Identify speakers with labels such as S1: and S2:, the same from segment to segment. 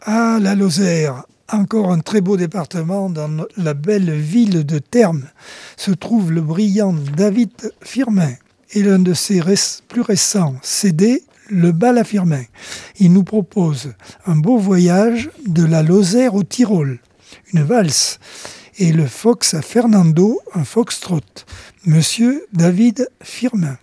S1: Ah, la Lozère, encore un très beau département dans la belle ville de Termes, se trouve le brillant David Firmin et l'un de ses plus récents CD, le bal à Firmin. Il nous propose un beau voyage de la Lozère au Tyrol, une valse, et le fox à Fernando, un foxtrot. Monsieur David Firmin.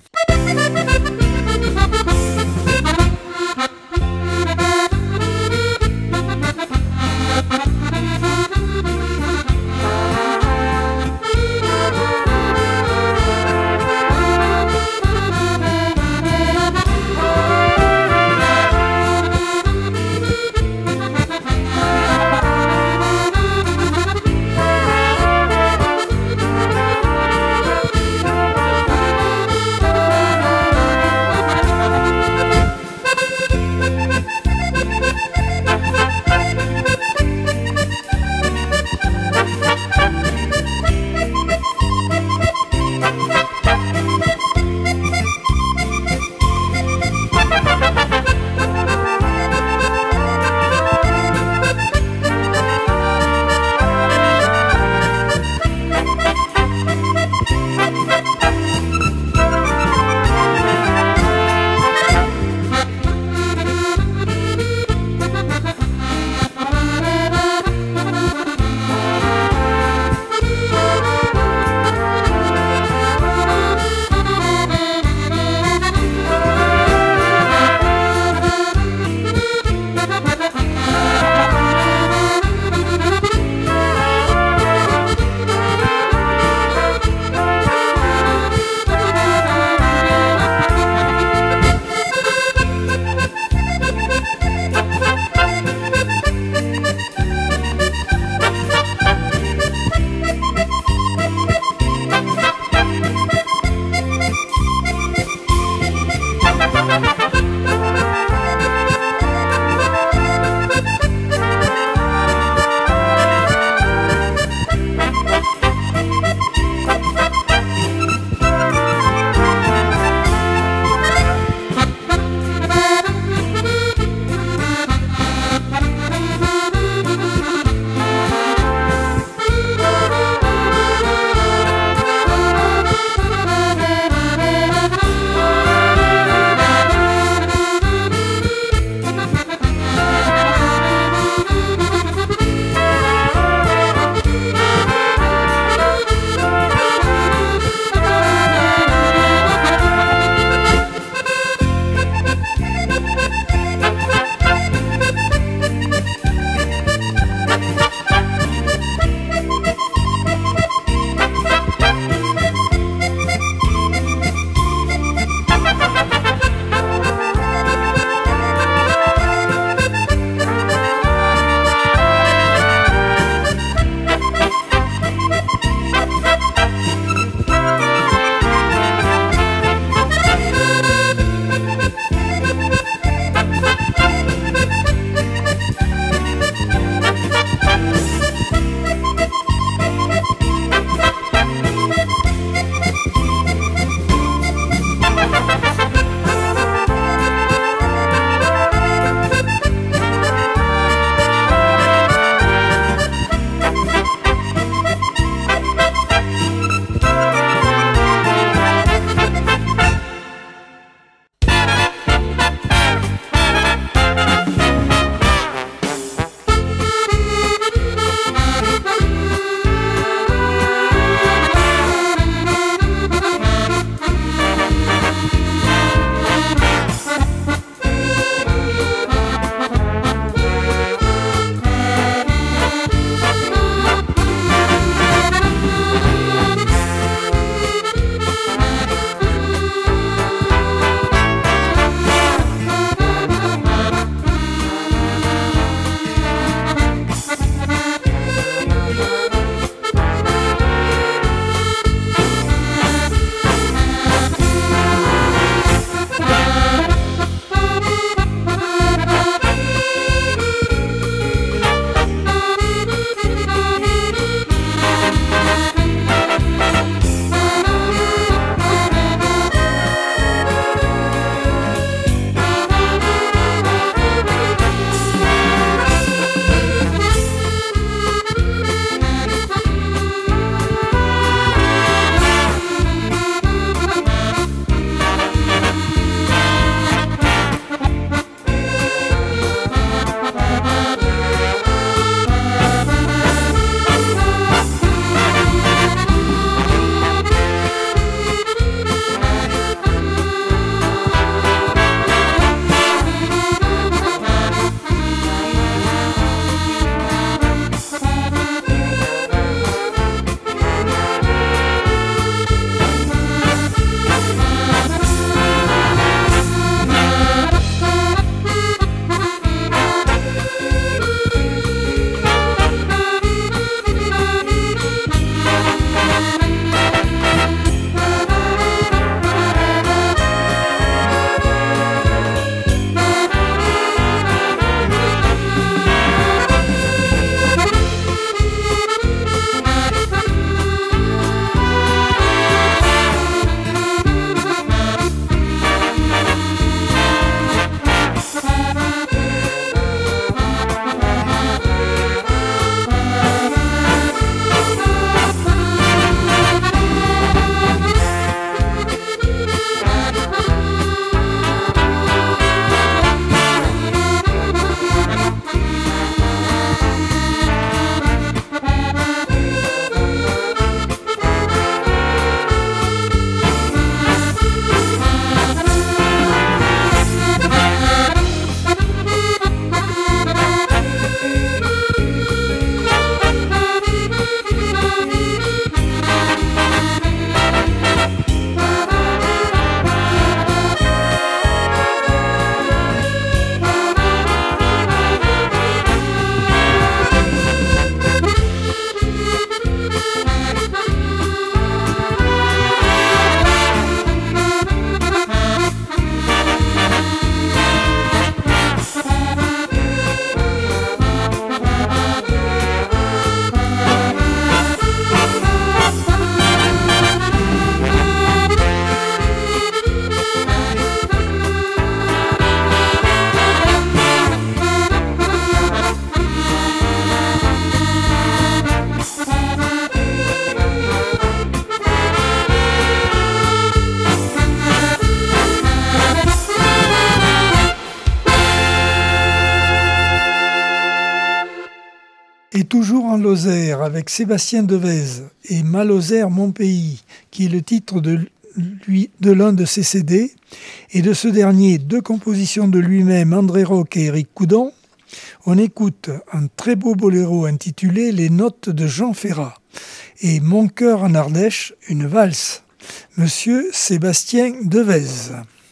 S1: Et toujours en Lozère, avec Sébastien Devèze et Ma Lozère, mon pays, qui est le titre de l'un de ses CD, et de ce dernier, 2 compositions de lui-même, André Rock et Éric Coudon, on écoute un très beau boléro intitulé Les Notes de Jean Ferrat, et Mon cœur en Ardèche, une valse, Monsieur Sébastien Devèze.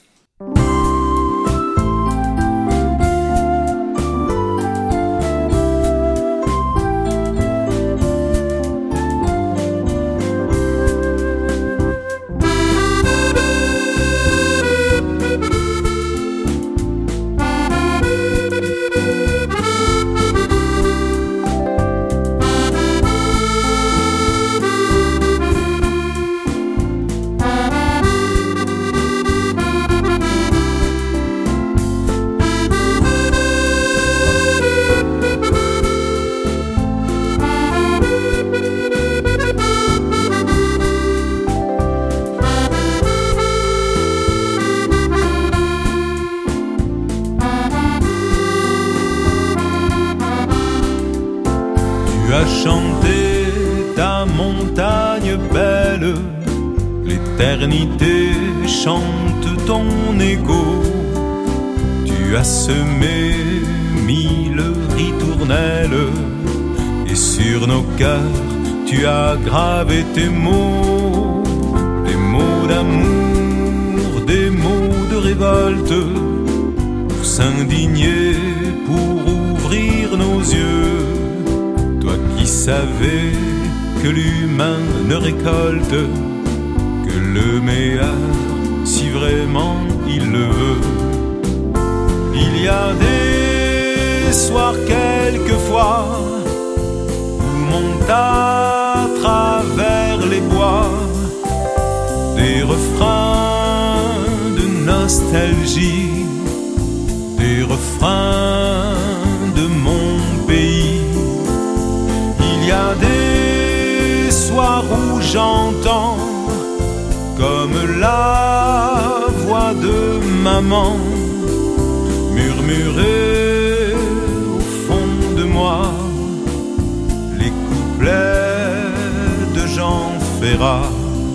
S2: Chanter ta montagne belle, l'éternité chante ton écho. Tu as semé 1000 ritournelles, et sur nos cœurs tu as gravé tes mots, des mots d'amour, des mots de révolte, pour s'indigner, pour ouvrir nos yeux. Toi qui savais que l'humain ne récolte que le meilleur, si vraiment il le veut. Il y a des soirs quelquefois où montent à travers les bois des refrains de nostalgie, des refrains de mon pays. Il y a des soirs où j'entends comme la voix de maman murmurer au fond de moi les couplets de Jean Ferrat.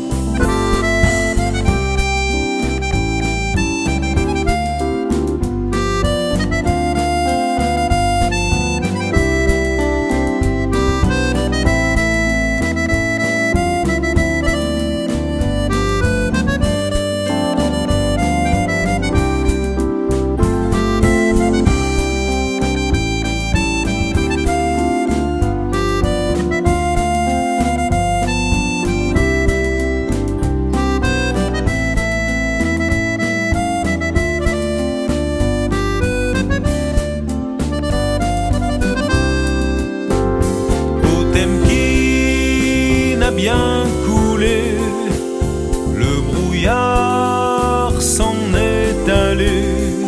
S2: Bien coulé, le brouillard s'en est allé,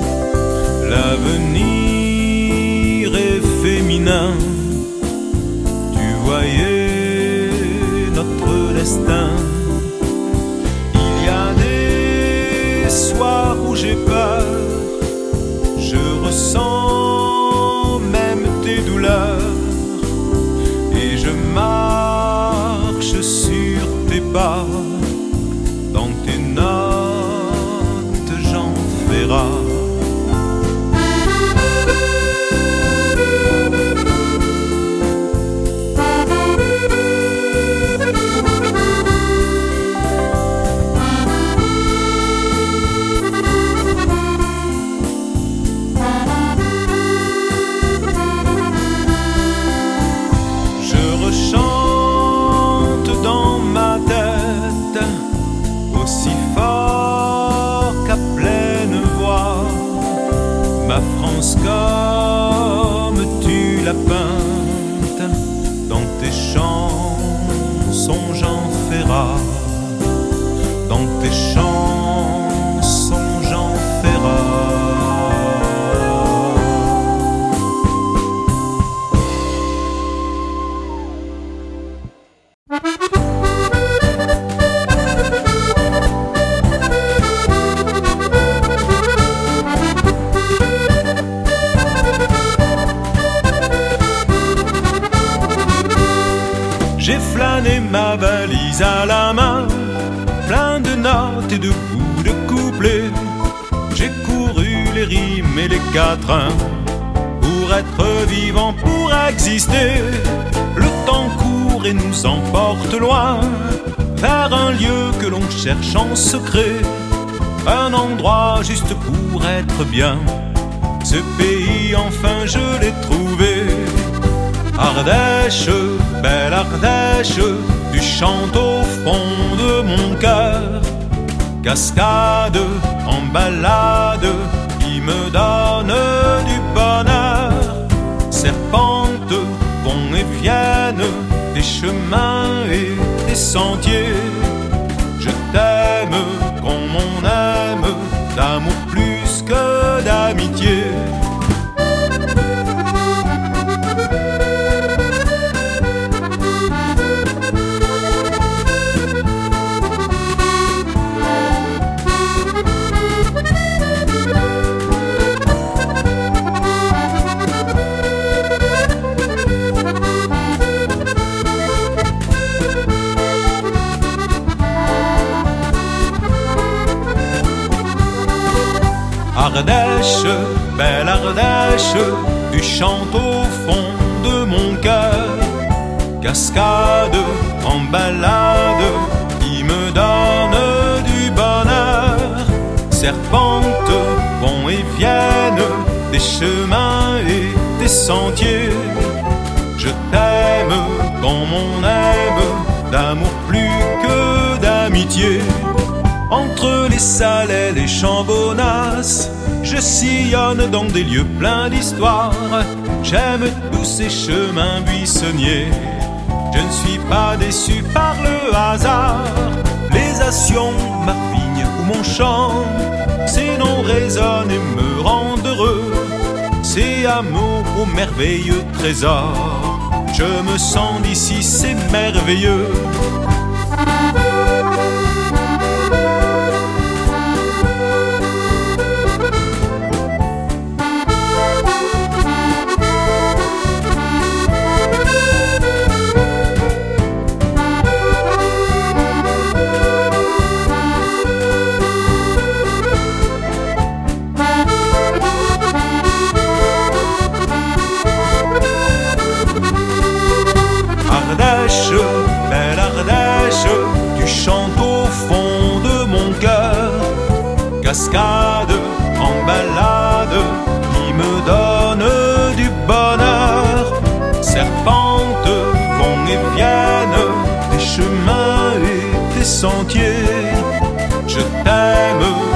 S2: l'avenir est féminin, tu voyais notre destin. Il y a des soirs où j'ai peur, je ressens même tes douleurs, et je marche sur tes pas, dans tes notes, Jean Ferrat. Je rechante dans ma tête aussi fort qu'à pleine voix ma France comme tu l'as peinte dans tes chansons Jean Ferrat, dans tes chansons Jean Ferrat. flâner ma valise à la main, plein de notes et de bouts de couplets. J'ai couru les rimes et les quatrains pour être vivant, pour exister. Le temps court et nous emporte loin vers un lieu que l'on cherche en secret, un endroit juste pour être bien. Ce pays, enfin je l'ai trouvé. Ardèche, belle Ardèche, tu chantes au fond de mon cœur. Cascade en balade qui me donne du bonheur. Serpentes vont et viennent des chemins et des sentiers. Je t'aime comme on aime, d'amour plus que d'amitié. Ardèche, belle Ardèche, tu chantes au fond de mon cœur. Cascade en balade qui me donne du bonheur. Serpentes vont et viennent des chemins et des sentiers. Je t'aime comme on aime, d'amour plus que d'amitié. Entre les salles et les chambonnasses, je sillonne dans des lieux pleins d'histoire. J'aime tous ces chemins buissonniers. Je ne suis pas déçu par le hasard. Les actions, ma vigne ou mon champ, ces noms résonnent et me rendent heureux. C'est amour au merveilleux trésor. Je me sens d'ici, c'est merveilleux. Ardèche, belle Ardèche, tu chantes au fond de mon cœur. Cascade en balade qui me donne du bonheur. Serpentes vont et viennent des chemins et des sentiers. Je t'aime